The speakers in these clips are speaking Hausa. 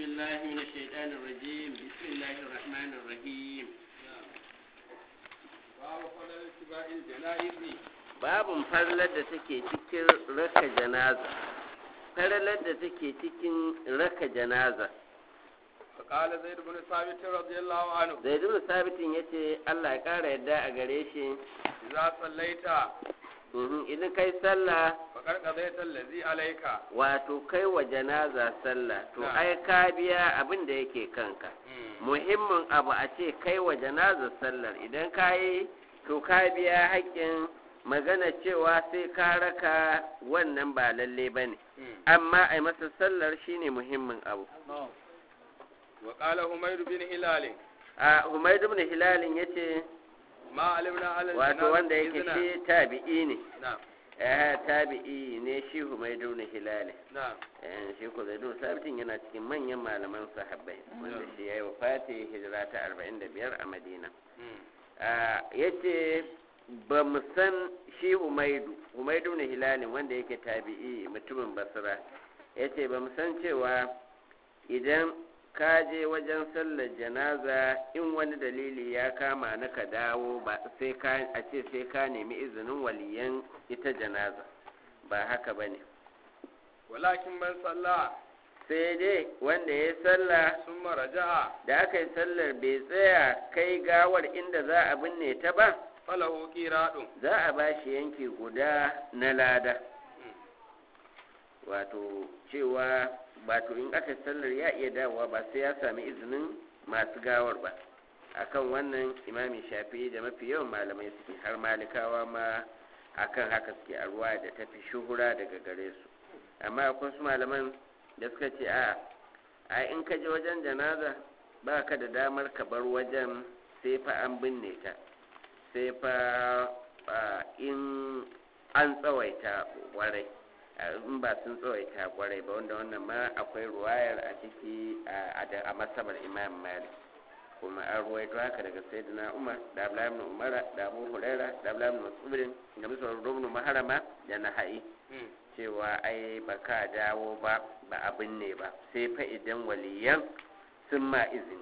بالله من الشيطان الرجيم بسم الله الرحمن الرحيم باب فضل اتباع الجنائز babun farlar da take cikin raka janaza farlar da take cikin raka janaza فقال زيد بن ثابت رضي الله عنه zaid ibn sabitin yace Allah ya kara yadda a gare shi إذا صليت idan kai sallah فقد قضيت الذي عليك wato kai wa janaza sallah to Na'am. ai ka biya abin da yake kanka muhimmin abu a ce kai wa janaza sallar idan ka yi to ka biya haƙƙin magana cewa sai ka raka wannan ba lalle ba ne amma a masa sallar shine muhimmin abu وقال حميد بن هلال a humaid ibn hilalin yace ما علمنا على wato wanda yake إذنا. shi tabi'i ne نعم tabi'i ne shi humaid ibn hilal نعم shi ko zaid ibn sabitin yana cikin manyan malaman sahabbai wanda shi yayi wafati hijira ta 45 a Madina yace ba mu san shi humaidu ne hilalin wanda yake tabi'i mutumin basra yace ba mu san cewa idan ka je wajen sallar janaza in wani dalili ya kama na ka dawo ba sai ka a ce sai ka nemi izinin waliyan ita janaza ba haka bane ولكن من صلى sai dai wanda ya sallah ثم رجع da aka yi sallar bai tsaya kai gawar inda za a binne ta ba فله قيراط za a ba shi yanki guda na lada wato cewa wato in aka yi sallar ya iya dawowa ba sai ya sami izinin masu gawar ba akan wannan imami shafi da mafi yawan malamai suke har malikawa ma akan haka suke a ruwa da tafi shuhura daga gare su amma akwai su malaman da suka ce a in ka je wajen janaza ba ka da damar ka bar wajen sai fa an binne ta sai fa in an tsawaita kwarai in ba sun tsawaita kwarai ba wanda wannan ma akwai ruwayar a ciki a masabar imam malik kuma an ruwaito haka daga sayyidina umar da abdullahi ibn umar da abu huraira da abdullahi ibn mas'ud da musa ibn maharama da nahai cewa ai ba ka dawo ba a binne ba sai fa idan waliyan sun ma izini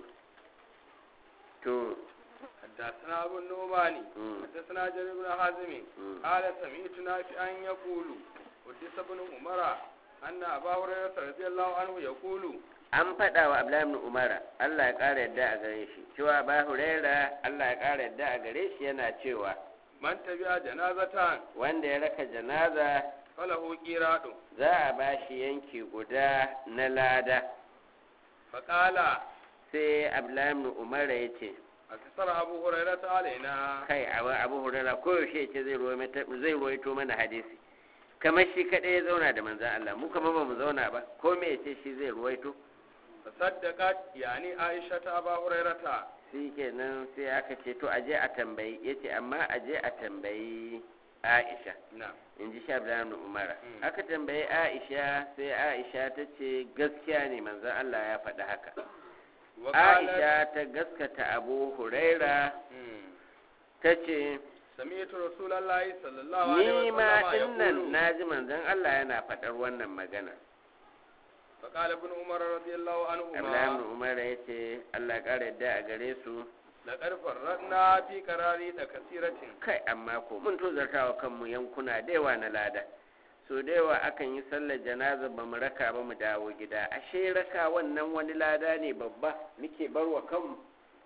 to حدثنا أبو النعمان حدثنا جرير بن حازم قال سمعت نافعا يقول حدث ابن عمر أن أبا هريرة رضي الله عنه يقول an faɗa wa abdullahi ibn umara Allah ya ƙara yadda a gare shi cewa ba huraira Allah ya ƙara yadda a gare shi yana cewa من تبع جنازة wanda ya raka janaza فله قيراط za a ba shi yanki guda na lada فقال sai abdullahi ibn umara ya ce أكثر أبو هريرة علينا kai abu huraira koyaushe ce zai ruwaito mana hadisi kamar shi kaɗai ya zauna da manzan Allah mu kama ba mu zauna ba ko me ya ce shi zai ruwaito فصدقت يعني عائشة أبا هريرة shi kenan sai aka ce to aje a tambayi ya ce amma aje a tambayi Aisha نعم in ji sha biyu na umara Mm. aka tambayi Aisha sai Aisha ta ce gaskiya ne manzan Allah ya faɗi haka وقالت Aisha ta gaskata Abu Huraira ta ce سمعت رسول الله صلى الله عليه ni ma وسلم dinnan يقول na ji manzon Allah yana faɗar wannan magana فقال ابن عمر رضي الله Abdullahi ibn عنهما Umar ya ce Allah ƙara yadda a gare su لقد فرطنا في قراريط كثيرة kai amma ko mun tozartawa kanmu yankuna da yawa na lada so da yawa akan yi sallar janaza ba mu raka ba mu dawo gida ashe raka wannan wani lada ne babba muke barwa kanmu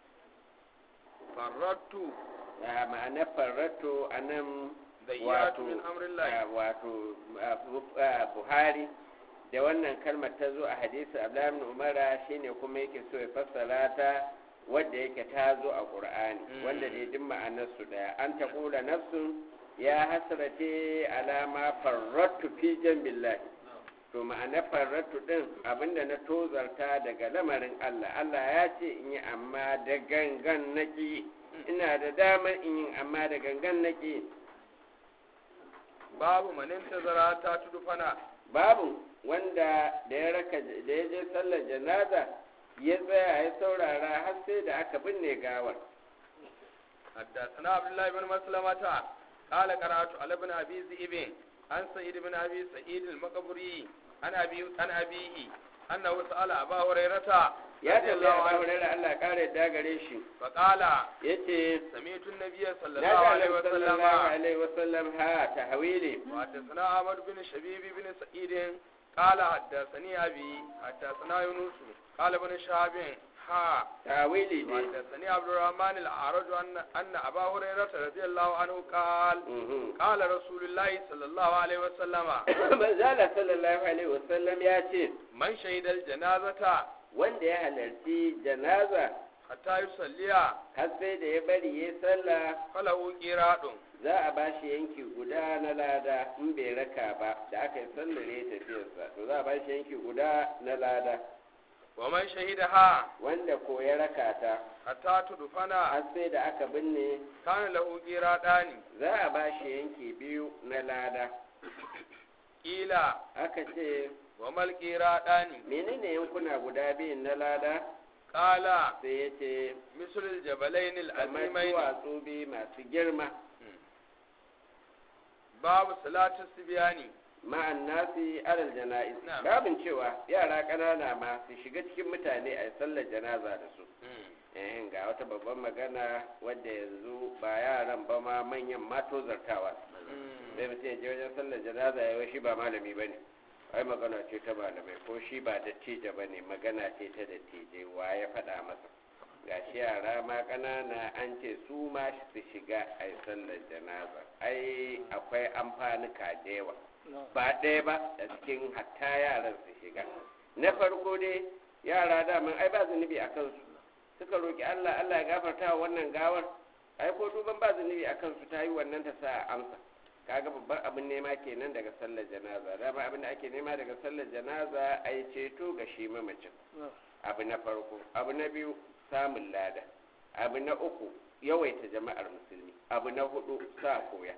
فرطت ma'ana farrato a nan ضيعت من أمر الله wato Buhari da wannan kalmar ta zo a hadisi Abdullahi ibn Umara shine kuma yake so ya fassara ta wadda yake ta zo a Qur'ani wanda dai duk ma'anar su daya an taqula nafsun ya hasrati ala ma farratu fi jambillahi to ma'anar farratu din abinda na tozarta daga lamarin Allah Allah ya ce in yi amma da gangan naki ina da damar in yi amma da gangan naki babu man intazara ta tudufana babu wanda da ya je sallar janaza ya tsaya ya saurara har sai da aka binne gawar حدثنا عبد الله بن مسلمة قال قرأت على ابن أبي ذئب عن سعيد بن أبي سعيد المقبري عن أبيه أنه سأل أبا هريرة ya رضي tambaya الله Abu عنه Hurairah Allah ya kare da gare shi فقال yace سمعت النبي صلى na الله ga عليه Annabi وسلم sallallahu alaihi wasallam ha tahwili وحدثنا أحمد بن شبيب بن سعيد قال حدثني أبي حدثنا يونس قال ابن شهاب tahwili ne وحدثني عبد الرحمن الأعرج أن أبا هريرة رضي الله عنه قال قال رسول الله صلى الله عليه وسلم manzala sallallahu alaihi wasallam ya ce من شهد الجنازة wanda ya halarci janaza حتى يصليها har sai da ya bari ya sallah فله قيراط za a ba shi yanki guda na lada in bai raka ba da aka yi sallare tafiyarsa to za a ba shi yanki guda na lada ومن شهدها wanda ko ya raka ta حتى تدفن har sai da aka binne كان له قيراطان za a ba shi yanki biyu na lada قيل aka ce وما القيراطان menene yankuna guda biyun na lada قال sai ya ce مثل الجبلين kamar العظيمين duwatsu biyu masu girma باب صلاة الصبيان ma'an nasi alal jana'iz Na'am. babin cewa yara ƙanana ma su shiga cikin mutane a yi sallar janaza da su ga wata babban magana wadda yanzu ba yaran ba ma manyan ma tozartawa sai mutum ya je wajen sallar janaza ya shi ba malami ba ne ai magana ce ta malamai ko shi ba dattija ba ne magana ce ta dattijai wa ya faɗa masa ga shi yara ma ƙanana an ce su ma su shiga a yi sallar janaza ai akwai amfanuka da yawa ba ɗaya ba da cikin hatta yaran su shiga na farko dai yara daman ai ba zunubi a kansu suka roƙi Allah Allah ya gafarta wa wannan gawar ai ko duban ba zunubi a kansu ta yi wannan ta sa amsa kaga babban abin nema kenan daga sallar janaza dama abin da ake nema daga sallar janaza ai ceto ga shi mamacin abu na farko abu na biyu samun lada abu na uku yawaita jama'ar musulmi abu na hudu sa koya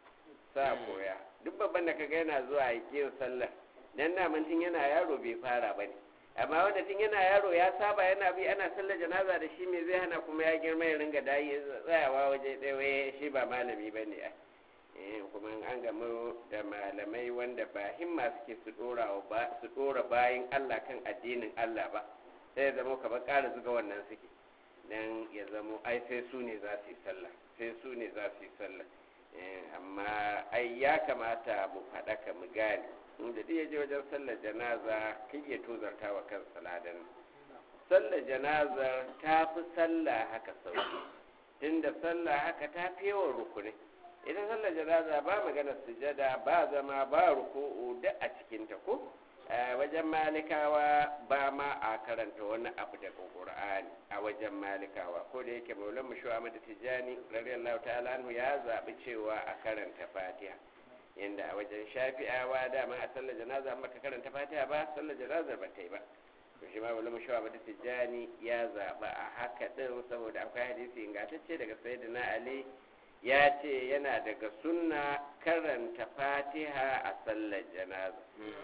duk babban da kaga yana zuwa ya kiyon sallar dan naman tun yana yaro bai fara bane amma wanda tun yana yaro ya saba yana bi ana sallar janaza da shi me zai hana kuma ya girma ya ringa dayi tsayawa waje ɗaya shi ba malami bane kuma an gamu da malamai wanda ba himma suke su dora bayan Allah kan addinin Allah ba sai ya zama kamar ƙara zuga wannan suke dan ya zama ai sai su ne za su yi sallah amma ai ya kamata mu faɗaka mu gane inda duk ya je wajen sallar janaza kai ya tozarta wa kansa ladan sallar janazar ta fi sallah haka sauki tunda sallah haka ta fi yawan rukuni idan sallar janaza ba magana sujada ba zama ba ruku'u duk a cikinta ko wajen malikawa ba ma a karanta wani abu daga qur'ani a wajen malikawa ko da yake maulan mushu Ahmad Tijani radiyallahu ta'ala anhu ya zabi cewa a karanta Fatiha inda a wajen Shafi'awa dama a sallar janaza an baka karanta Fatiha ba sallar janaza ba ta yi ba to shi ma maulan mushu Ahmad Tijani ya zaba a haka din saboda akwai hadisi ingantacce daga sayyidina Ali ya ce yana daga sunna karanta Fatiha a sallar janaza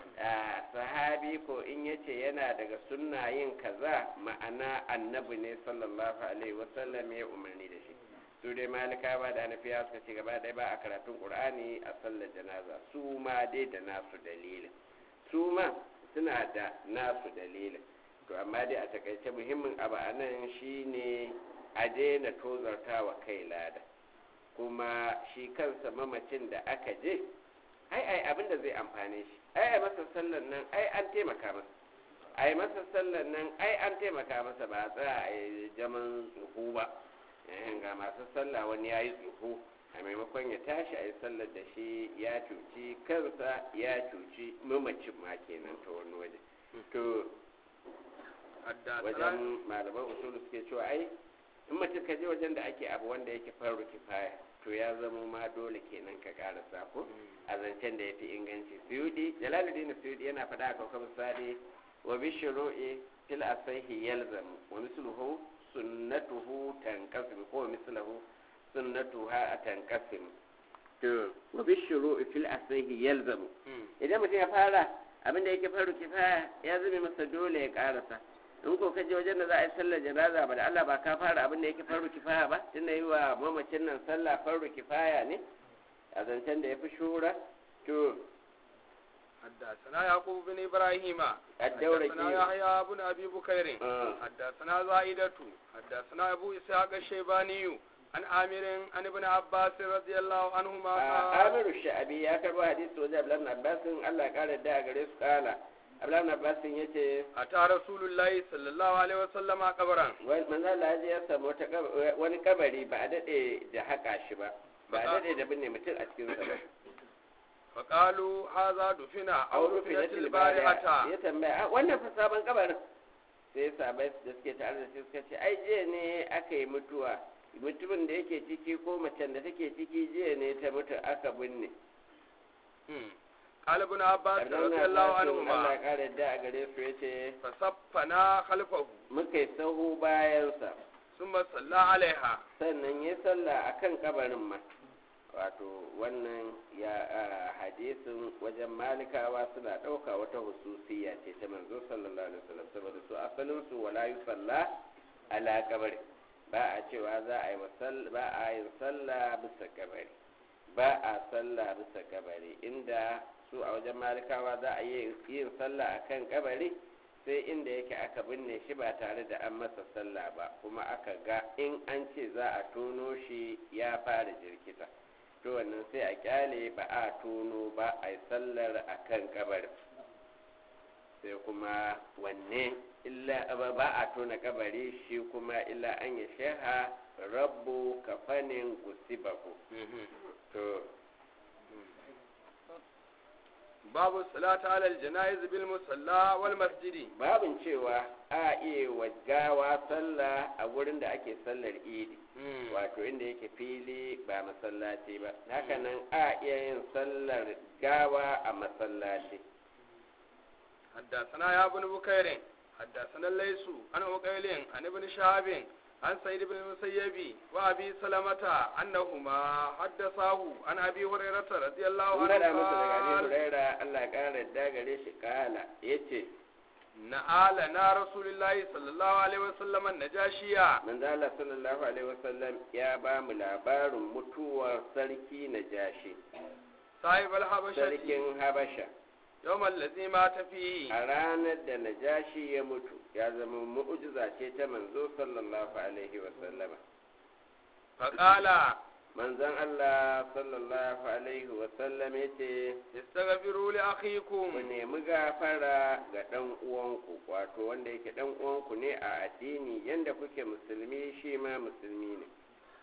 sahabi ko in yace yana daga sunna yin kaza ma'ana annabi ne sallallahu alaihi wasallam ya umarni da shi su dai malikawa da hanafiya suka ce gaba ɗaya ba a karatun qur'ani a sallar janaza su ma dai da nasu dalilin su ma suna da nasu dalilin to amma dai a takaice muhimmin abu a nan shine a daina tozartawa kai lada kuma shi kansa mamacin da aka je ai abin da zai amfane shi ai masa sallan nan ai an taimaka masa ai masa sallan nan ai an taimaka masa ba a tsaya a yi jaman tsuhu ba ga masu sallah wani ya yi tsuhu a maimakon ya tashi a yi sallar da shi ya cuci kansa ya cuci mamacin ma kenan ta wani waje to wajen malaman usulu suke cewa ai in mutum ka je wajen da ake abu wanda yake faru kifaya to ya zama ma dole kenan ka karasa ko a zancen da ya fi inganci suyudi jalaluddin suyudi yana faɗa a kawkan sadi wa bishiru'i fil asahi yalzam wa misluhu sunnatuhu tanqasim ko misluhu sunnatuha tanqasim to wa bishiru'i fil asahi yalzam idan mutum ya fara abinda yake faru kifaya ya zama masa dole ya karasa in ko kaje wajen da za a yi sallar janaza ba da Allah ba ka fara abin da yake faru kifaya ba tunda yi wa mamacin nan sallah faru kifaya ne a zancen da ya fi shura to حدثنا يعقوب بن إبراهيم الدورقي. حدثنا يحيى بن أبي بكير حدثنا زائدة حدثنا أبو إسحاق الشيباني عن عامر عن ابن عباس رضي الله عنهما قال عامر الشعبي يا كربو حديث وجه ابن عباس الله قال da gare su kala Abdullahi Abbas yace ata Rasulullahi sallallahu alaihi wasallam kabaran manzo Allah ya samu wani kabari ba a dade da haka shi ba ba a dade da binne mutum a cikin sa ba faqalu hadha dufina aw dufinatil barihata ya tambaya wannan fa sabon kabarin sai sabai da suke tare da shi suka ce ai jiya ne aka yi mutuwa mutumin da yake ciki ko macen da take ciki jiya ne ta mutu aka binne قال ابن عباس رضي الله عنهما Allah kare da a gare su yace fasaffana khalfahu muka yi sahu bayansa summa salla alaiha sannan ya salla akan kabarin ma wato wannan ya hadisin wajen malikawa suna ɗauka wata hususiya ce ta manzo sallallahu alaihi wasallam saboda su asalin su wala yusalla ala kabari ba a cewa za a yi ba a yin sallah bisa kabari ba a sallah bisa kabari inda su a wajen malikawa za a yi yin sallah akan kabari sai inda yake aka binne shi ba tare da an masa sallah ba kuma aka ga in an ce za a tono shi ya fara jirkita to wannan sai a kyale ba a tono ba a yi sallar akan kabari sai kuma wanne illa ba a tona kabari shi kuma illa an yi sheha rabbu kafanin gusibahu to babu salata alal jana'iz bil musalla wal masjidi babin cewa a iya wajgawa sallah a wurin da ake sallar idi wato inda yake fili ba masallaci ba hakanan a iya yin sallar gawa a masallaci حدثنا يا ابن بكير حدثنا الليث عن عقيل عن ابن شهاب عن سعيد بن المسيب وابي سلمة انهما حدثاه عن ابي هريرة رضي الله عنه قال ابي هريرة الله قال da gare shi kala yace na rasulullahi sallallahu alaihi wasallam najashiya manzo Allah sallallahu alaihi wasallam ya ba mu labarin mutuwar sarki najashi sahib al-habasha sarkin habasha yawmal ladzi mata fihi a ranar da najashi ya mutu ya zama mu'jiza ce ta manzo sallallahu alaihi wasallam faqala manzon Allah sallallahu alaihi wasallam yace istaghfiru li akhikum ku nemi gafara ga dan uwanku wato wanda yake dan uwanku ne a addini yanda kuke musulmi shi ma musulmi ne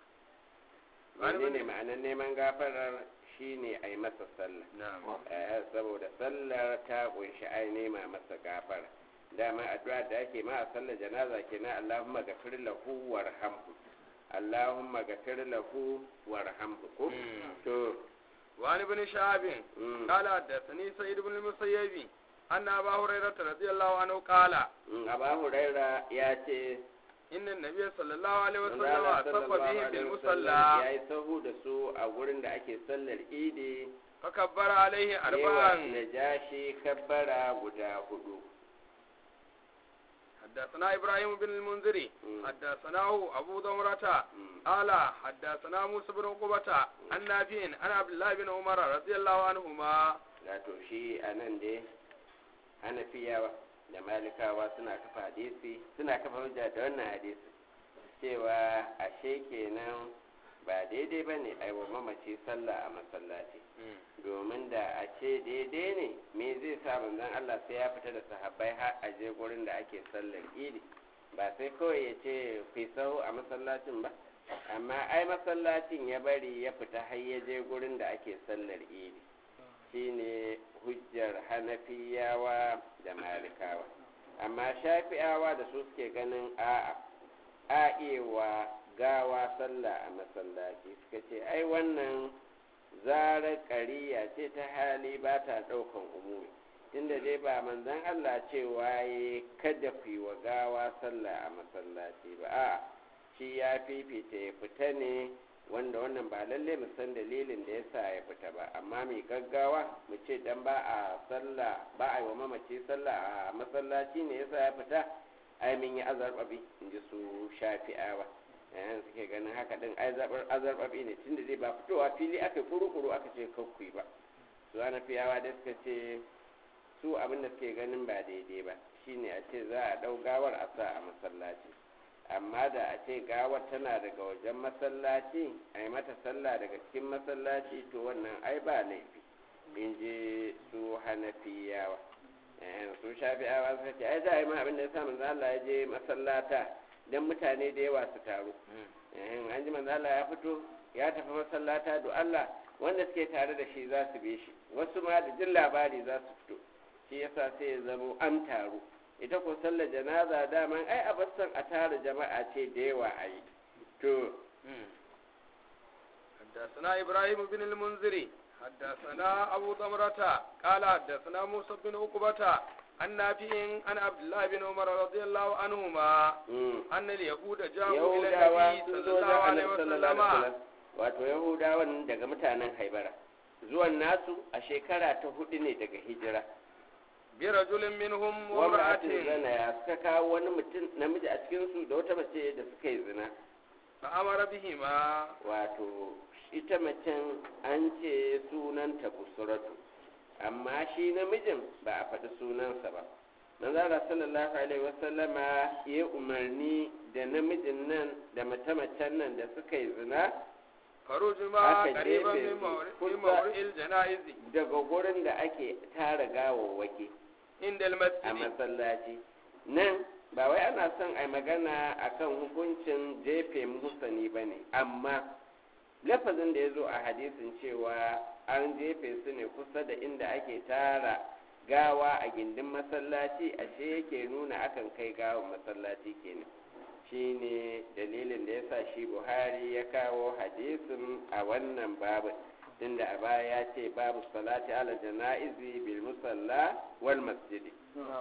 ne ma'anar neman gafarar shine ai masa sallah saboda sallar ta kunshi ai nema masa gafara dama addu'a da ake ma a sallar janaza kenan Allahumma ghafir lahu warhamhu Allahumma ghafir lahu warhamhu to وعن ابن شهاب قال حدثني سعيد بن المسيب أن أبا هريرة رضي الله عنه قال أبا هريرة ياتي إن النبي صلى الله عليه وسلم صف بهم بالمصلى يا يسوه دسو أقولن دا أكي صلى الإيدي فكبر عليه أربعا نجاشي كبر غدا هدو حدثنا إبراهيم بن المنذري حدثناه أبو ضمرة قال حدثنا موسى بن عقبة عن نافع عن عبد الله بن عمر رضي الله عنهما لا توشي أنا دي أنا فيها da malikawa suna kafa hadisi suna kafa hujja da wannan hadisi cewa ashe kenan ba daidai ba ne aiwa mamaci sallah a masallaci domin da a ce daidai ne me zai sa manzon Allah sai ya fita da sahabbai har a je gurin da ake sallar idi ba sai kawai ya ce fi sahu a masallacin ba amma ai masallacin ya bari ya fita har ya je gurin da ake sallar idi shine hujjar hanafiyawa da malikawa amma shafi'awa da su suke ganin a wa gawa sallah a masallaci suka ce ai wannan zarar ƙariya ce ta hali ba ta ɗaukan umumi tunda dai ba manzon Allah cewa ya kada ku yi wa gawa sallah a masallaci ba a shi ya fifita ya fita ne wanda wannan ba lalle mu san dalilin da yasa ya fita ba amma mai gaggawa mu ce dan ba a sallah ba a yi wa mamaci sallah a masallaci ne yasa ya fita ai mun yi azarbabi in ji su shafi'awa yayin suke ganin haka din ai azarbabi ne tunda dai ba fitowa fili aka kuru-kuru aka ce kakkui ba su hanafiyawa da suka ce su abin da suke ganin ba daidai ba shine a ce za a ɗau gawar a sa a masallaci, amma da a ce gawar tana daga wajen masallaci a yi mata sallah daga cikin masallaci to wannan ai ba laifi in ji su hanafiyawa. Su shafi'awa suka ce ai za a yi ma abin da ya sa manzo Allah ya je masallata don mutane da yawa su taru. An ji manzo Allah ya fito ya tafi masallata do Allah wanda suke tare da shi za su bi shi, wasu ma da jin labari za su fito, shi yasa sai ya zamo an taru. Ita ko sallar janaza daman ai a bassan a tara jama'a ce da yawa a yi to. حدثنا إبراهيم بن المنذر حدثنا أبو ضمرة قال حدثنا موسى بن عقبة عن نافع عن عبد الله بن عمر رضي الله عنهما أن اليهود جاءوا إلى النبي صلى الله عليه وسلم. wato Yahudawan daga mutanen Haibara zuwan nasu a shekara ta 4 ne daga hijira. birajulin minhum wa imra'atin zana ya suka kawo wani mutum namiji a cikin su da wata mace da suka yi zina. fa amara bihima, wato ita macen an ce sunanta Busratu amma shi namijin ba a faɗi sunansa ba. Manzara sallallahu alaihi wasallama ya umarni da namijin nan da mace-macen nan da suka yi zina farujuma qariban min mawri'il janaizi, daga gurin da ake tara gawawwaki inda a almasjid. masallaci. Nan ba wai ana son a magana akan hukuncin jefe musani ba ne, amma lafazin da ya zo a hadisin cewa an jefe su ne kusa da inda ake tara gawa a gindin masallaci, ashe yake nuna akan kai gawan masallaci kenan. Shi ne dalilin da ya sa shi Buhari ya kawo hadisin a wannan babu, inda a baya ya ce babu salati ala jana'izi bil musalla wal masjidi.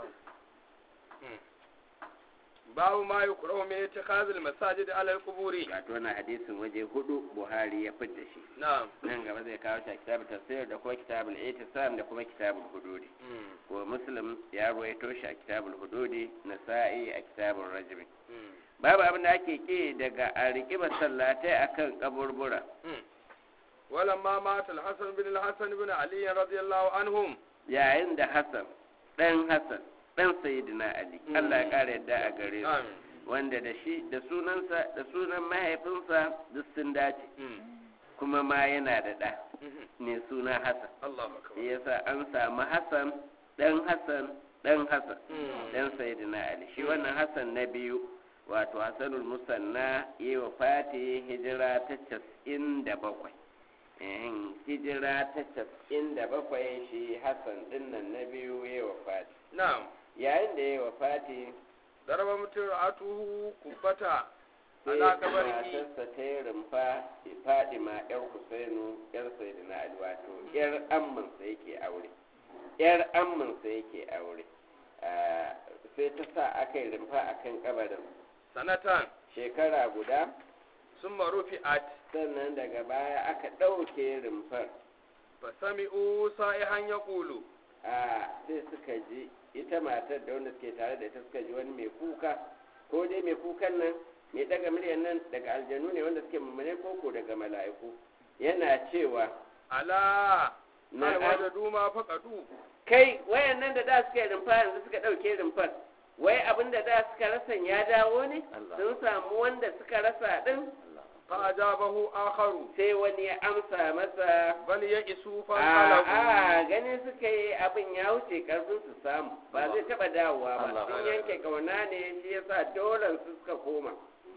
babu ma yukrahu min ittikhazil masajid ala al-quburi. Wato wannan hadisin waje 4 Buhari ya fidda shi. na'am. Nan gaba zai kawo shi a kitabul tafsir da kuma kitabul itisam da kuma kitabul hududi. Ko Muslim ya ruwaito shi a kitabul hududi, Nasa'i a kitabul rajmi. Babu abin da ake ki daga a riƙi masallatai akan kaburbura. ولما مات الحسن بن الحسن بن علي رضي الله عنهم. Yayin da Hassan ɗan Sayyidina Ali, Allah ya ƙara yadda a gare su, wanda da shi da sunansa da sunan mahaifinsa duk sun dace, kuma ma yana da ɗa ne suna Hassan. Allahu akbar. Yasa an samu Hassan ɗan Sayyidina Ali. Shi wannan Hassan na biyu, wato Hassanul Musanna, yi wa Fati hijira ta 97. Hijira ta 97 shi Hassan ɗinnan na biyu yi wa Fati. na'am. Yayin da yi wa Fati, daraba mutiratuhu kubbata sai ala kabarihi. matarsa ta yi rumfa Fadima ‘yar Husainu ‘yar Sayyidina Ali, wato ‘yar amminsa yake aure. ‘Yar amminsa yake aure. Sai ta sa aka yi rumfa a kan kabarin sanatan shekara guda, summa rufi'at sannan daga baya aka ɗauke rumfar. fasami'u sa'ihan yaqulu. Sai suka ji ita matar da wanda suke tare da ita suka ji wani mai kuka, ko dai mai kukan nan mai daga muryar nan daga aljanu ne wanda suke mummune koko daga mala'iku, yana cewa ala Na'am. alwajadu ma faqadu. kai wayannan da suka yi rumfa yanzu suka ɗauke rumfar, wai abin da suka rasa ya dawo ne, sun samu wanda suka rasa ɗin. fa ajabahu akharu Sai wani ya amsa masa, bal ya'isu fa qalabu. ganin suka yi abin ya wuce karfin su samu, ba zai taba dawowa ba, Allah. sun yanke kauna ne, shi yasa dole su suka koma.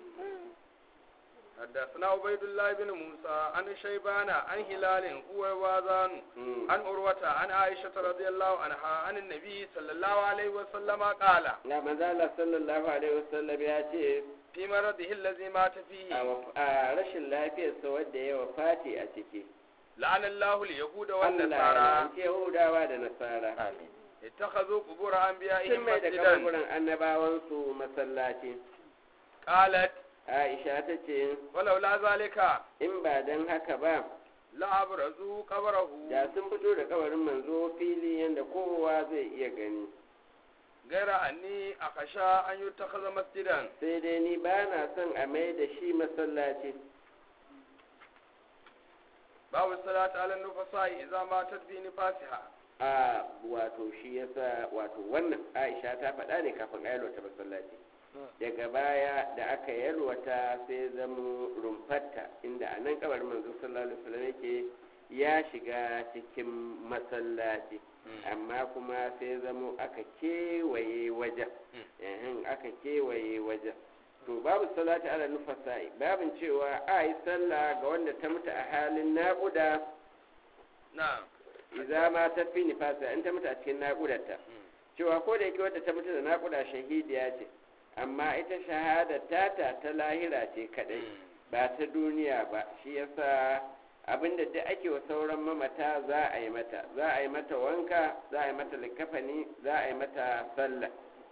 حدثنا عبيد الله بن موسى عن شيبان عن هلال هو وازان عن عروة عن عائشة رضي الله عنها عن النبي صلى الله عليه وسلم قال Na manzo Allah sallallahu alaihi wasallam ya ce في مرضه الذي مات فيه a rashin lafiyarsa wadda ya wafati a ciki, لعن الله اليهود Allah ya والنصارى la'anci Yahudawa da Nasara. اتخذوا قبور Sun أنبيائهم mai da مسجدا. kaburburan annabawansu masallaci. قالت Aisha ta ce, ولولا ذلك in ba don haka ba, لأبرزوا قبره da sun fito da kabarin manzo fili yadda kowa zai iya gani. غير أني أخشى أن يتخذ مسجدا. Sai dai ni ba na son a mai da shi masallaci. باب الصلاة على النفساء إذا ماتت بنفاسها. a wato shi yasa wato wannan Aisha ta faɗa ne kafin a yalwata masallaci daga baya da aka yalwata sai zama rumfarta inda a nan kabarin manzo sallallahu alaihi wasallam yake ya shiga cikin masallaci amma kuma sai zama aka kewaye wajen aka kewaye wajen to babu salati ala nufasa babin cewa a yi sallah ga wanda ta mutu a halin naƙuda na'am idza ma ta fi nifasa in ta mutu a cikin naƙudarta cewa ko da yake wadda ta mutu da naƙuda shahidiya ce amma ita shahada ta lahira ce kadai ba ta duniya ba shi yasa abinda duk ake wa sauran mamata za a yi mata wanka za a yi mata likafani za a yi mata sallah.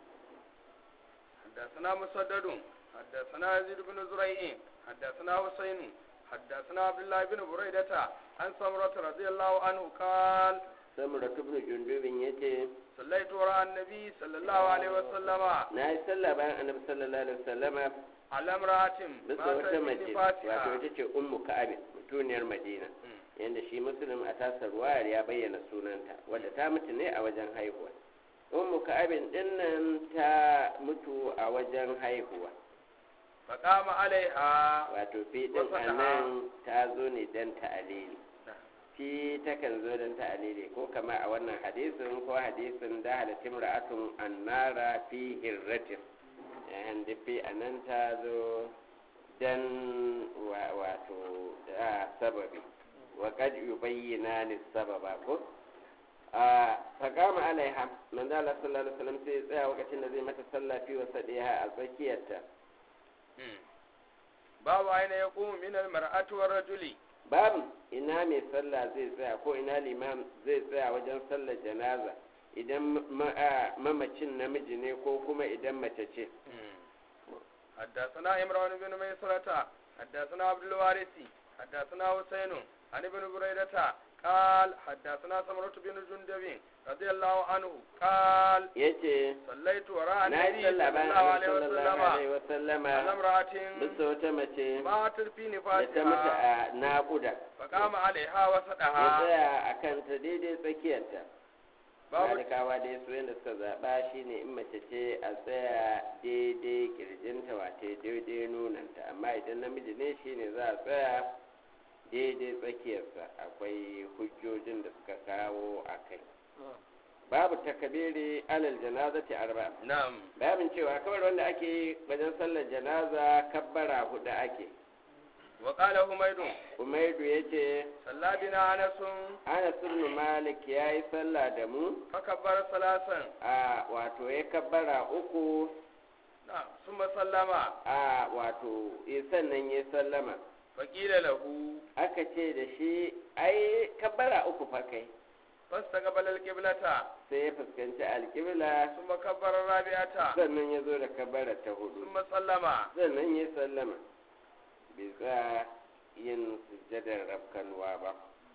حدثنا مسدد حدثنا يزيد بن زريع حدثنا حسين حدثنا عبد الله بن بريدة عن سمرة رضي الله عنه قال سمرة بن جندب yace صليت وراء النبي صلى الله عليه وسلم na yi sallah bayan annabi sallallahu alaihi wasallama على امرأة bisa wata mace wato ita ce ummu ka'ab mutuniyar madina yanda shi muslim a tasar wayar ya bayyana sunanta wadda ta mutu ne a wajen haihuwa ummu ka'abin dinnan ta mutu a wajen haihuwa faqama alaiha wato fi din anan ta zo ne dan ta'alili fi takan zo dan ta'alili ko kama a wannan hadisin ko hadisin da halatim ra'atun annara fi hirratin yayin da fi anan ta zo dan wato da sababi wa qad yubayyana lis-sababa ko faqama alaiha manzo Allah sallallahu alaihi wasallam sai ya tsaya lokacin da zai mata sallah fi wasadiha a tsakiyarta babu aina yaqumu min al-mar'ati war-rajuli babu ina mai sallah zai tsaya ko ina limam zai tsaya wajen sallar janaza idan mamacin namiji ne ko kuma idan mace ce حدثنا عمران بن ميسرة حدثنا عبد الوارث حدثنا حسين عن ابن بريدة قال حدثنا سمرة بن جندب رضي الله عنه قال yace صليت وراء النبي صلى الله عليه وسلم على امرأة bisa wata mace ماتت في da ta mutu نفاسها a naƙuda فقام عليها ya وسطها tsaya a kanta daidai tsakiyarta malikawa dai su yadda suka zaɓa shine in mace ce a tsaya daidai kirjinta wata daidai nunanta amma idan namiji ne shine za a tsaya daidai tsakiyarsa akwai hujjojin da suka kawo a kai babu takabiri alal janazati arba نعم babin cewa kawai wanda ake yi wajen sallar janaza kabbara hudu ake وقال حميد umaidu ya ce صلى بنا أنس ana ibn malik ya yi sallah da mu فكبر ثلاثا a wato ya kabbara uku نعم ثم سلم a wato sannan ya sallama فقيل له aka ce da shi ai kabbara uku fa kai فاستقبل القبلة sai ya fuskanci alƙibla ثم كبر الرابعة sannan ya zo da kabbara ta hudu ثم سلم sannan ya sallama bisa yin sujjadar rafkanwa ba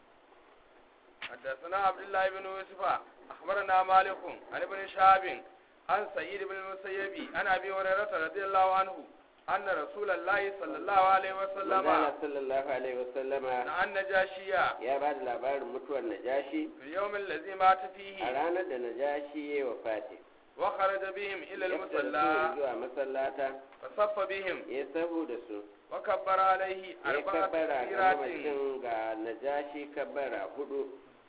حدثنا عبد الله بن يوسف أخبرنا مالك عن ابن شهاب عن سعيد بن المسيب عن أبي هريرة رضي الله عنه أن رسول الله صلى الله عليه وسلم manzala sallallahu alaihi wasallama نعى النجاشية ya ba da labarin mutuwar najashi في اليوم الذي مات a فيه ranar da najashi ya yi wafati وخرج بهم إلى ya fita da su المصلى zuwa masallata فصف بهم ya sahu da su وكبر عليه ya أربع kabbara ga تكبيرات mamacin ga najashi kabbara hudu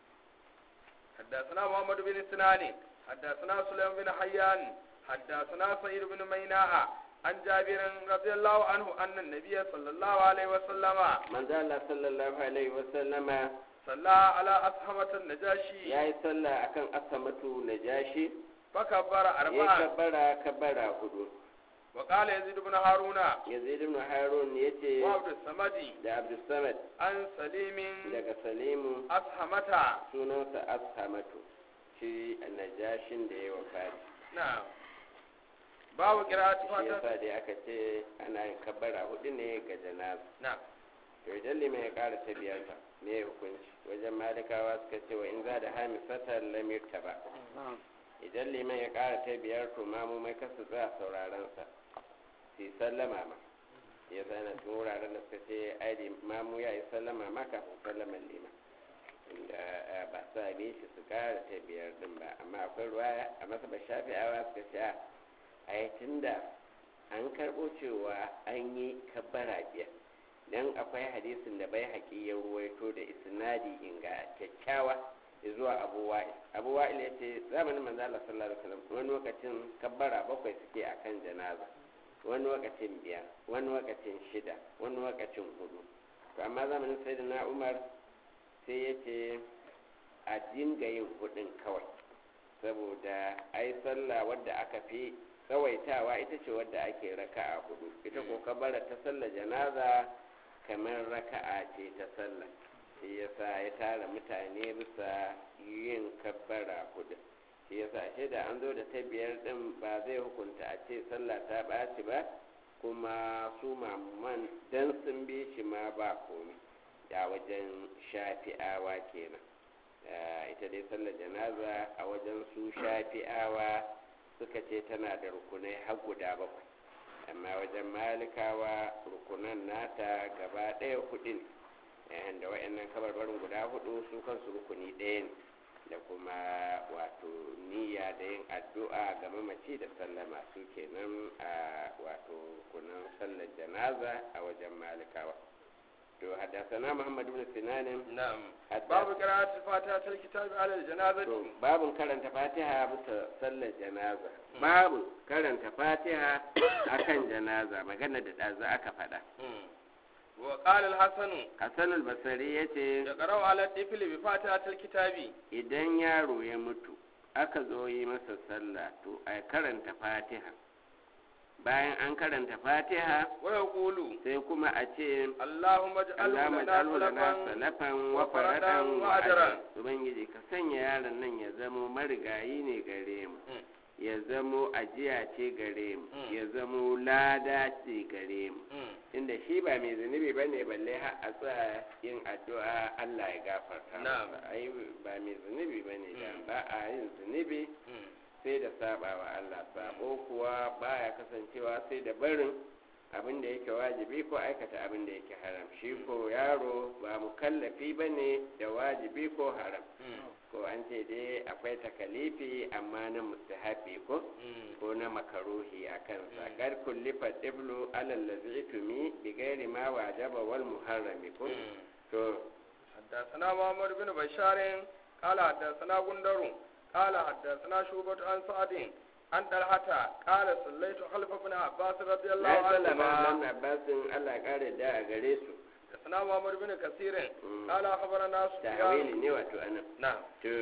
حدثنا محمد بن سنان حدثنا سليم بن حيان حدثنا سعيد بن ميناء عن جابر رضي الله عنه أن النبي صلى الله عليه وسلم manzala sallallahu alaihi wasallama صلى على أصحمة النجاشي ya yi sallah akan asamatu najashi فكبر ya أربعا kabbara hudu وقال يزيد بن هارون yazid ibn harun yace وعبد الصمد da abdussamad عن سليم daga salimu أصحمة sunansa ashamatu shi najashin da ya wafati نعم باب قراءة shi فاتحة yasa dai aka ce ana yin kabbara hudu ne ga janaza نعم to idan liman ya kara ta biyar fa me ya hukunci wajen malikawa suka ce wa in za da hami satar lamir ta ba idan liman ya kara ta biyar to mamu mai kasu tsaya sauraron sa su yi sallama ma ya zana cikin wuraren da suka ce ai mamu ya yi sallama ma kafin sallaman liman inda ba sa bi shi su kara ta biyar din ba, amma akwai ruwaya a masabar shafi'awa suka ce a yi tunda an karɓo cewa an yi kabbara biyar, don akwai hadisin da bai haƙi ya ruwaito da isnadi inga kyakkyawa zuwa abu wa'il ya ce zamanin manzo Allah sallallahu alaihi wasallam wani lokacin kabbara 7 suke akan janaza, wani lokacin 5, wani lokacin 6, wani lokacin 4. to amma zamanin sayyidina Umar sai ya ce a dinga yin 4 kawai, saboda ai sallah wadda aka fi tsawaitawa ita ce wadda ake raka'a 4, ita ko kabbara ta sallar janaza kamar raka'a ce ta sallah, shi yasa ya tara mutane bisa yin kabbara 4. shi yasa shi da an zo da ta 5 din ba zai hukunta a ce sallah ta ɓaci ba, kuma su mamuman dan sun bi shi ma ba komi a wajen shafi'awa kenan. Ita dai sallar janaza a wajen su shafi'awa suka ce tana da rukunai har guda 7, amma wajen malikawa rukunan nata gaba ɗaya 4 ne, da wa'annan kabarbarin guda 4 su kansu rukuni ɗaya ne, da kuma wato niyya da yin addu'a ga mamaci da sallama, su kenan a wato rukunan sallar janaza a wajen malikawa. to haddasana Muhammad ibn Sinan. na'am babu qira'atul fatiha til kitabi ala al-janazati. to babun karanta fatiha bisa sallar janaza, babu karanta fatiha akan janaza, magana da dazu aka faɗa. wa qala al-hasan al-basri yace ya qara'u ala tifli bi fatihatil kitabi, idan yaro ya mutu aka zo yi masa sallah to ai karanta fatiha, bayan an karanta fatiha wa yaqulu sai kuma a ce Allahumma ij'alhu lana salafan wa faradan wa ajran. ubangiji ka sanya yaron nan ya zamo marigayi ne gare mu, ya zamo ajiya ce gare mu, ya zamo lada ce gare mu, inda shi ba mai zunubi ba ne balle har a tsaya yin addu'a Allah ya gafarta masa. ai ba mai zunubi ba ne, ba a yin zunubi sai da saba wa Allah, sabo kuwa baya kasancewa sai da barin abin da yake wajibi ko aikata abin da yake haram. shi ko yaro ba mukallafi ba ne da wajibi ko haram, ko an ce dai akwai takalifi amma na mustahabi ko na makaruhi a kansa. gar kullifa diblu alal ladhi tumi bi ghairi ma wajaba wal muharrami ko. to حدثنا محمد بن بشار قال حدثنا غندر قال حدثنا شعبة عن سعد عن طلحة قال صليت خلف ابن عباس رضي الله عنهما. ابن عباس الله قال دا gare su. حدثنا محمد بن كثير قال أخبرنا سفيان تأويل نيوة أنا. نعم.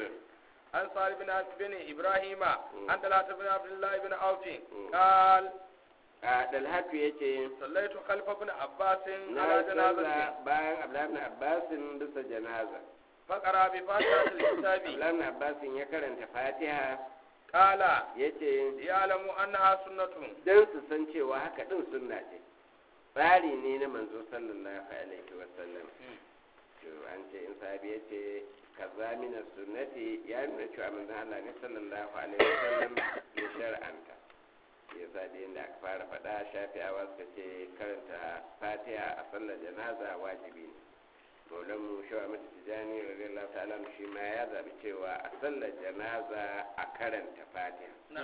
عن سعد بن إبراهيم عن طلحة بن عبد الله بن عوف قال Dalhatu ya ce, Sallaitu khalfa ibn Abbas ala janazati, bayan Abdullahi ibn Abbas bisa janaza. Faqara bi fatihatil kitabi. Abdullahi ibn Abbas ya karanta Fatiha. Qala yace ya'lamu annaha sunnatun. Dan su san cewa haka din sunna ce. Tsari ne na manzo sallallahu alaihi wasallam. To an ce in sahabi yace kaza min sunnati ya nuna cewa manzo Allah ne sallallahu alaihi wasallam ya shar'anta. yasa da yadda aka fara faɗa shafi'awa suka ce karanta fatiha a sallar janaza wajibi ne. maulan mu shawa mata tijani radiyallahu ta'ala shi ma ya zabi cewa a sallar janaza a karanta fatiha.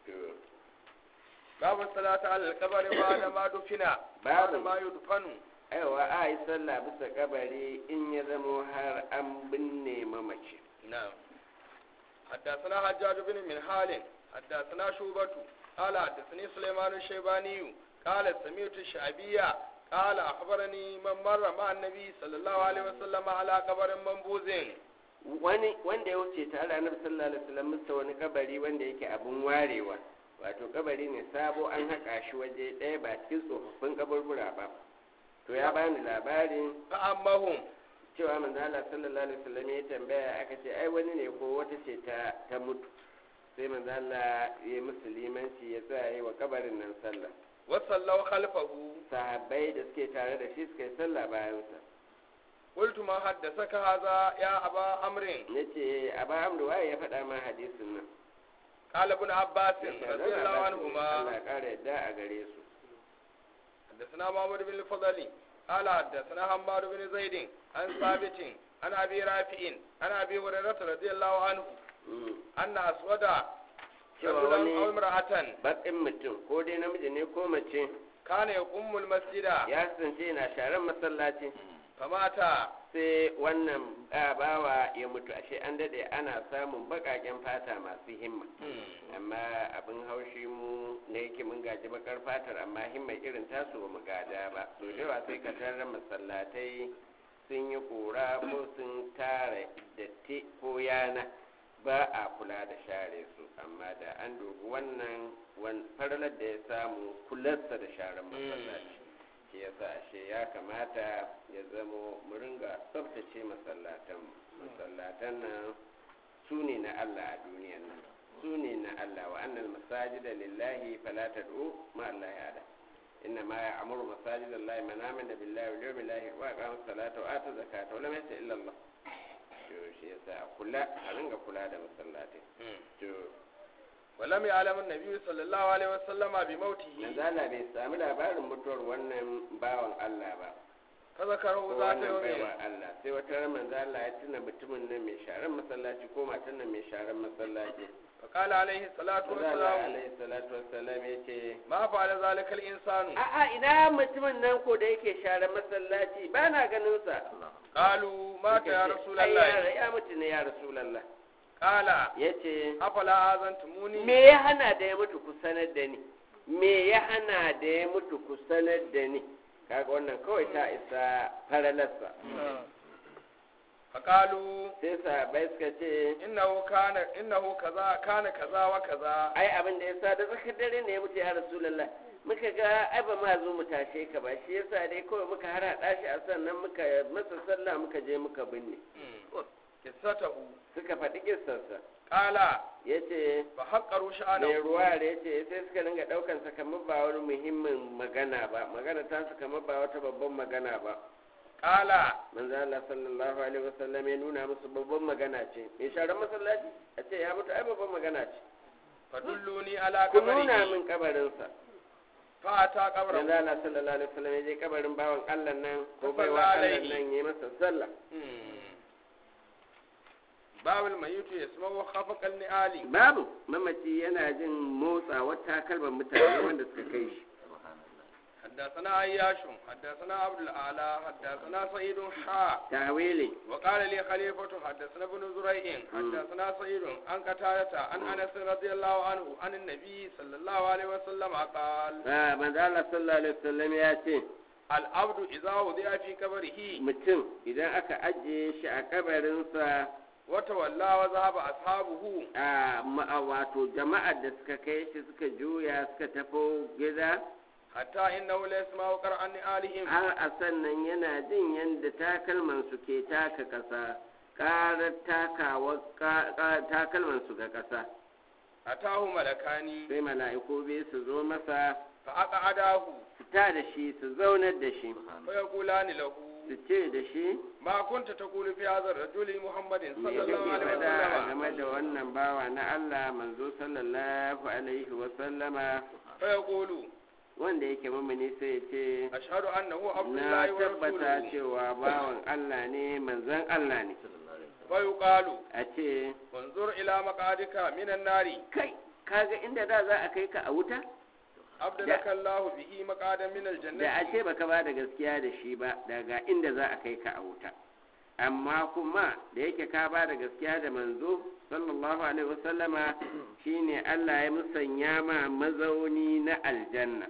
babu salata al kabari ba da ma dufina babu ma yudfanu. aiwa a yi sallah bisa kabari in ya zamo har an binne mamaci. na'am. حدثنا حجاج بن منهال حدثنا شعبة قال حدثني سليمان الشيباني قال سمعت الشعبية قال أخبرني من مر مع النبي صلى الله عليه وسلم على قبر منبوذ. wanda ya wuce tare annabi sallallahu alaihi wasallam musta wani kabari wanda yake abun warewa, wato kabari ne sabo an haƙa shi waje ɗaya ba cikin tsofaffin kaburbura ba. to ya bani labarin fa'ammahum cewa manzo Allah sallallahu alaihi wasallam ya tambaya aka ce ai wani ne ko wata ce ta mutu, sai manzo Allah ya musulmanci ya tsaya yi wa kabarin nan sallah. wa sallau khalfahu, sahabbai da suke tare da shi suka yi sallah bayan sa. qultu ma haddathaka hadha ya aba amrin, nace aba amru waye ya faɗa ma hadisin nan. qala ibn abbas radiyallahu anhuma, Allah ya kare yadda a gare su. حدثنا محمد بن الفضل قال حدثنا حماد بن زيد عن ثابت عن أبي رافع عن أبي هريرة رضي الله عنه أن أسود رجلا أو امرأة baƙin mutum ko dai namiji ne ko mace كان يقوم المسجد ya kasance yana sharan masallaci فمات sai wannan bawa ya mutu ashe an dade ana samun baƙaƙen fata masu himma amma abin haushi mu ne yake mun gaji bakar fatar amma himma irin tasu ba mu gada ba so da yawa sai ka tarar masallatai sun yi kura ko sun tara datti ko yana ba a kula da share su amma da an dubi wannan faralar da ya samu kularsa da sharan masallaci shi yasa ashe ya kamata ya zamo mu ringa tsaftace masallatan nan su ne na Allah a duniyan nan su ne na Allah wa annal masajida lillahi fala tad'u ma Allah ada inna ma ya'muru masajida Allah man amana billahi wal yawmil akhir wa aqama as-salata wa ata zakata wa lam yasha illa Allah shi yasa kula a ringa kula da masallatai to ولم يعلم النبي صلى الله عليه وسلم بموته manzo Allah bai sami labarin mutuwar wannan bawan Allah ba فذكره ذات يوم Allah sai wata ran manzo Allah ya tuna mutumin nan mai sharan masallaci ko matan nan mai sharan masallaci فقال عليه الصلاة والسلام alaihi salatu wassalam yace ما فعل ذلك الإنسان a'a ina mutumin nan ko da yake sharan masallaci ba na ganin sa قالوا مات يا رسول الله ya mutu ne ya rasulullah قال yace أفلا آذنتموني me ya hana da ya mutu ku sanar da ni me ya hana da ya mutu ku sanar da ni kaga wannan kawai ta isa faralarsa فقالوا sai sahabbai suka ce إنه كان كذا وكذا ai abin da yasa da tsakar dare ne ya mutu ya rasulullah muka ga ai ba ma zo mu tashe ka ba shi yasa dai kawai muka harhaɗa shi a sannan muka masa sallah muka je muka binne قصته suka faɗi kissarsa قال yace فحقروا mai شأنه ruwa da yace sai suka dinga ɗaukan sa kamar ba wani muhimmin magana ba magana ta su kamar ba wata babban magana ba قال manzo Allah sallallahu alaihi wasallam ya nuna musu babban magana ce mai sharan masallaci a ce ya mutu ai babban magana ce فدلوني على ku nuna قبره min kabarinsa فأتى manzo قبره Allah sallallahu alaihi wasallam ya je kabarin bawan Allah nan ko Sallallahu baiwa Allah alaihi. nan yayi masa sallah باب الميت يسمع خفق النعال babu mamaci yana jin motsa wata kalmar mutane wanda suka kai shi حدثنا عياش حدثنا عبد الأعلى حدثنا سعيد حاء tawili وقال لي خليفة حدثنا ابن زريع حدثنا سعيد عن قتادة عن أنس رضي الله عنه عن النبي صلى الله عليه وسلم قال manzo Allah sallallahu alaihi wasallam ya ce العبد إذا وضع في قبره mutum idan aka ajiye shi a kabarinsa وتولى وذهب أصحابه wato jama'ar da suka kai shi suka juya suka tafi gida حتى إنه لا يسمع قرأ نعالهم har a sannan yana jin yadda takalmansu ke taka ƙasa ƙarar takalmansu ga ƙasa أتاه ملكان sai mala'iku biyu su zo masa فأقعداه su ta da shi su zaunar da shi فيقولان له su ce da shi ما كنت تقول في هذا الرجل محمد me صلى kake الله عليه faɗa وسلم game da wannan bawa na Allah manzo sallallahu alaihi wa sallama فيقول wanda yake mamuni sai ya ce أشهد أنه عبد na الله tabbata ورسوله cewa bawan Allah ne manzon Allah ne فيقال a ce انظر إلى مقعدك من النار kai kaga inda da za a kai ka a wuta أبدلك الله به مقعدا من da a الجنة ce baka ba da gaskiya da shi ba daga inda za a kai ka a wuta amma kuma da yake ka ba da gaskiya da manzo sallallahu alaihi wasallama shine Allah ya musanya ma mazauni na aljanna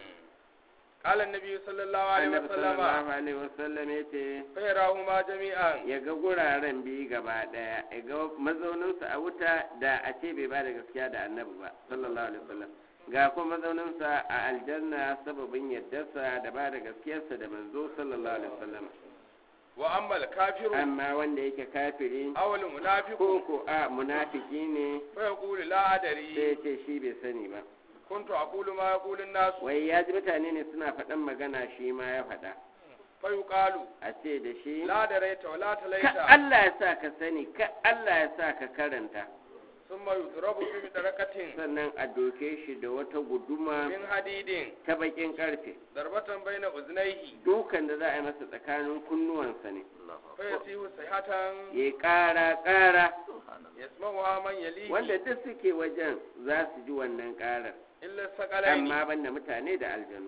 قال النبي صلى الله عليه annabi sallallahu وسلم alaihi wasallam yace فيراهما جميعا ya ga guraren biyu gaba daya ya ga mazauninsa a wuta da a ce bai ba da gaskiya da annabi ba sallallahu alaihi wasallam ga kuma mazauninsa a aljanna sababin yardarsa da ba da gaskiyarsa da manzo sallallahu alaihi wasallam وأما الكافر amma wanda yake kafiri أو المنافق ko a munafiki ne فيقول لا sai أدري ya ce shi bai sani ba كنت أقول ما يقول الناس wai ya ji mutane ne suna faɗan magana shi ma ya faɗa فيقال a ce da shi لا دريت ولا ka تليت Allah ya sa ka sani ka Allah ya sa ka karanta ثم يضرب بمدركة sannan a doke shi da wata guduma من حديد ta bakin karfe ضربة بين أذنيه dukan da za a yi masa tsakanin kunnuwansa ne فيصيح صيحة ya ƙara يسمعها من يليه wanda duk suke wajen za su ji wannan ƙarar إلا الثقلين amma banda mutane da aljanu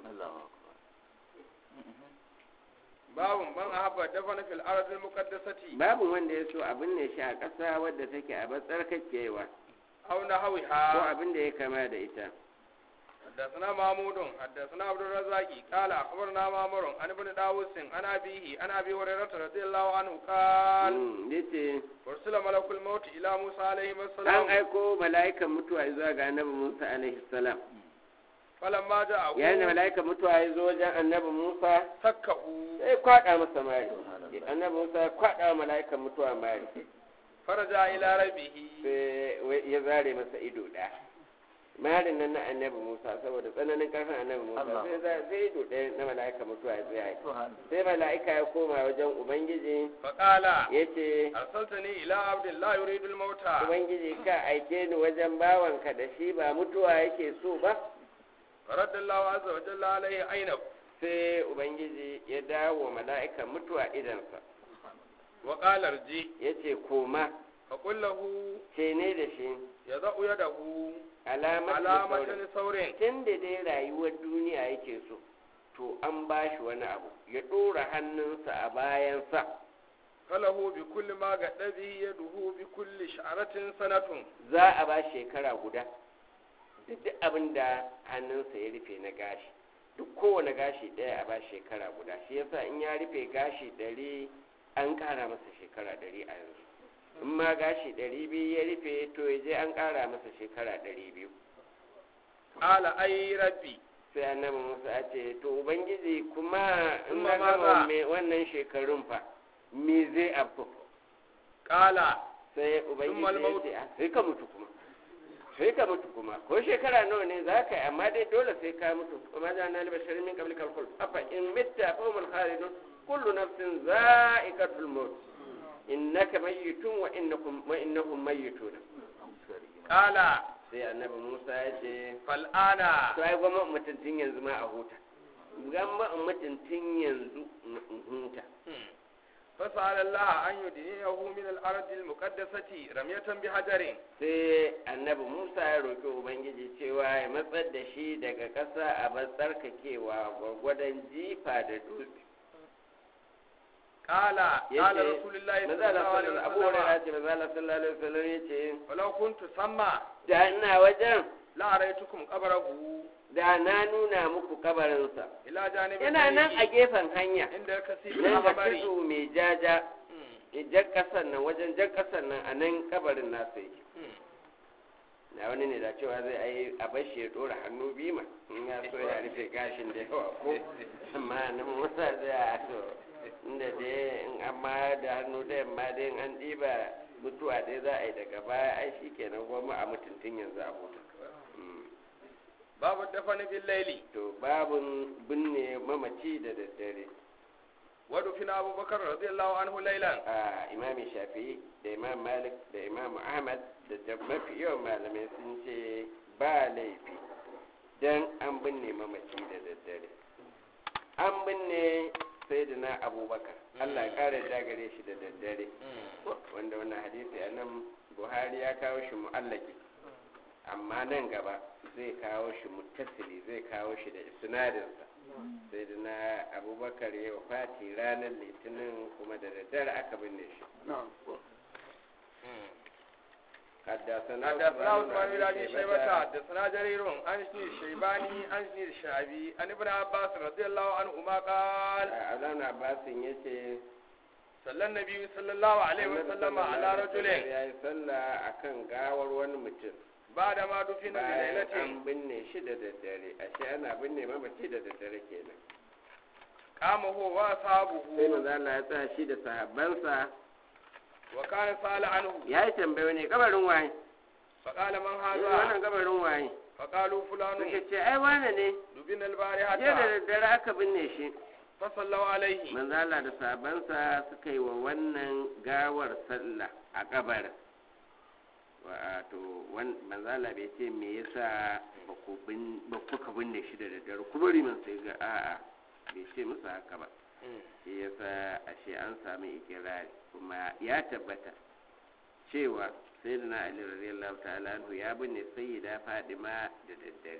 باب من أحب الدفن في الأرض المقدسة babu wanda ya so abin ne shi a ƙasa wadda take a batsarkakewa أو ko نحوها abin da ya kama da ita حدثنا محمود حدثنا عبد الرزاق قال أخبرنا مامر عن ابن داوود عن أبيه عن أبي هريرة رضي الله عنه قال yace أرسل ملك الموت إلى موسى عليه an السلام aiko mala'ikan mutuwa zuwa ga annabi Musa alaihi salam فلما جاءه yayin da mala'ikan mutuwa ya zo wajen annabi Musa سكه sai kwada masa mari annabi Musa ya kwada mala'ikan mutuwa mari فرجع إلى ربه sai ya zare masa ido ɗaya marin nan na annabi Musa saboda tsananin karfin annabi Musa sai ido ɗaya na mala'ika mutuwa ya tsaya sai mala'ika ya koma wajen ubangiji فقال ya ce أرسلتني إلى عبد لا يريد الموت ubangiji ka aike ni wajen bawanka da shi ba mutuwa yake so ba فرد الله عز وجل عليه عينه sai ubangiji ya dawo mala'ikan mutuwa idansa وقال ارجي ya ce koma فقل له ce ne da shi يضع يده على alamar متن ثور tun da dai rayuwar duniya yake so to an ba shi wani abu ya ɗora hannunsa a bayansa فله بكل ما قد به يده بكل شعرة سنة za a ba shekara guda duk abin da hannunsa ya rufe na gashi duk kowane gashi ɗaya a ba shekara guda shi yasa in ya rufe gashi 100 an ƙara masa shekara 100 a yanzu in ma gashi 200 ya rufe to ya je an ƙara masa shekara 200 قال أي ربي sai annabi Musa ya ce to ubangiji kuma in Kuma na maza. gama wannan shekarun fa me zai afko قال sai ubangiji ya al-maut. ce sai ka mutu kuma sai ka mutu kuma ko shekara nawa ne za ka yi amma dai dole sai ka mutu kuma ja na libashar min qabli kalkul afa in mitta fa humul khalidun kullu nafsin za'iqatul maut innaka mayyitun wa innahum mayyitun قال sai annabi Musa ya ce فالآن to ai goma mutuntun yanzu ma a huta gamba mutuntun yanzu in huta فسأل الله أن يدنيه من الأرض المقدسة رمية بحجر sai annabi Musa ya roƙi ubangiji cewa ya matsar da shi daga ƙasa a batsarkakewa gwargwadon jifa da dutse قال قال رسول الله صلى mazala الله عليه sallallahu abu hurairah وسلم ce mazala sallallahu alaihi wasallam yace ولو كنت سمى da ina wajen لأريتكم قبره da na nuna muku kabarinsa إلى جانب yana nan a gefen hanya عند الكثير nan ga الأحمر tudu mai jaja jan kasan nan wajen jan kasan nan a nan kabarin nasa yake na wani ne da cewa zai ai a bashi ya dora hannu bima in ya so ya rufe gashin da yawa ko amma nan musa zai a so inda dai in amma da hannu da yamma dai in an ɗiba mutuwa dai za a yi daga baya ai shi kenan goma a mutuntun yanzu a huta باب الدفن بالليل to babun binne mamaci da daddare ودفن أبو بكر رضي الله عنه ليلا a imami shafi'i da imam malik da imam ahmad da mafi yawan malamai sun ce ba laifi don an binne mamaci da daddare an binne sayyidina abubakar allah ya kare dagare shi da daddare wanda wannan hadisi a nan buhari ya kawo shi mu'allaki amma nan gaba zai kawo shi muttasili zai kawo shi da isnadinsa sayyidina abubakar ya wafati ranar litinin kuma da daddare aka binne shi حدثنا عثمان بن ابي شيبه حدثنا جرير عن الشيباني عن الشعبي عن ابن عباس رضي الله عنهما قال ابن عباس yace صلى النبي صلى الله عليه وسلم على رجل ya salla akan gawar wani mutum بعد ما دفن بليلة an binne shi da daddare ashe ana binne mamaci da daddare kenan قام هو واصحابه sai manzo Allah ya tsaya shi da sahabbansa وكان سأل عنه ya yi tambayo ne kabarin waye فقال من wannan هذا kabarin waye فقالوا فلان suka ce ai wane ne دفن jiya da البارحة daddare aka binne shi فصلوا عليه manzo Allah da sahabbansa suka yi wa wannan gawar sallah a kabarin wato manzala bai ce me yasa ba kuka binne shi da daddare ku bari man sai ga a'a bai ce musu haka ba shi yasa ashe an sami ikirari kuma ya tabbata cewa sayyidina ali radiyallahu ta'ala anhu ya binne sayyida fadima da daddare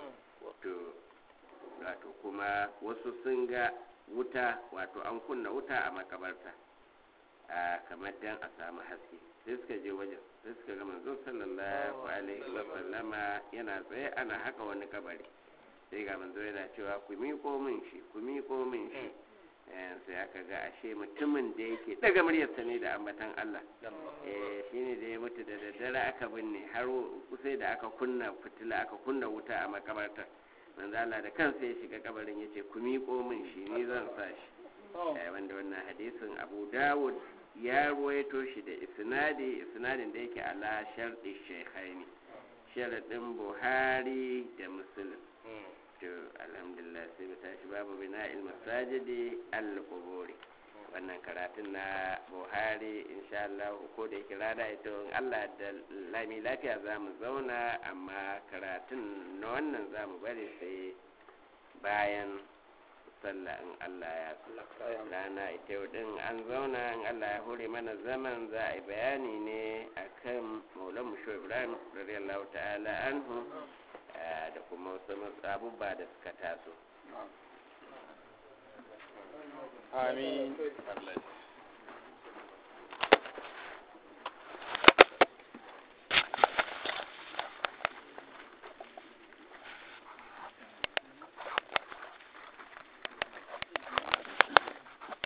wato kuma wasu sun ga wuta wato an kunna wuta a makabarta kamar dan a samu haske sai suka je wajen sai suka ga manzo sallallahu alaihi wa sallama yana tsaye ana haka wani kabari sai ga manzo yana cewa ku miƙo min shi sai aka ga ashe mutumin da yake daga muryarsa ne da ambatan Allah shine da ya mutu da daddare aka binne har sai da aka kunna fitila aka kunna wuta a makabarta manzo Allah da kansa ya shiga kabarin yace ku miƙo min shi ni zan sa shi wanda wannan hadisin Abu Dawud ya ruwaito shi da isnadin da yake ala sharɗi shaykhaini sharadin Buhari da Muslim to alhamdulillah sai mu tashi babu bina'il masajidi al-quburi wannan karatun na Buhari insha Allah ko da yake rana ita in Allah da lami lafiya za mu zauna amma karatun na wannan za mu bari sai bayan sallah in Allah ya so rana ita yau din an zauna in Allah ya hore mana zaman za a yi bayani ne akan Maulan Musho Ibrahim radiyallahu ta'ala anhu da kuma wasu abubuwa da suka taso. Amin.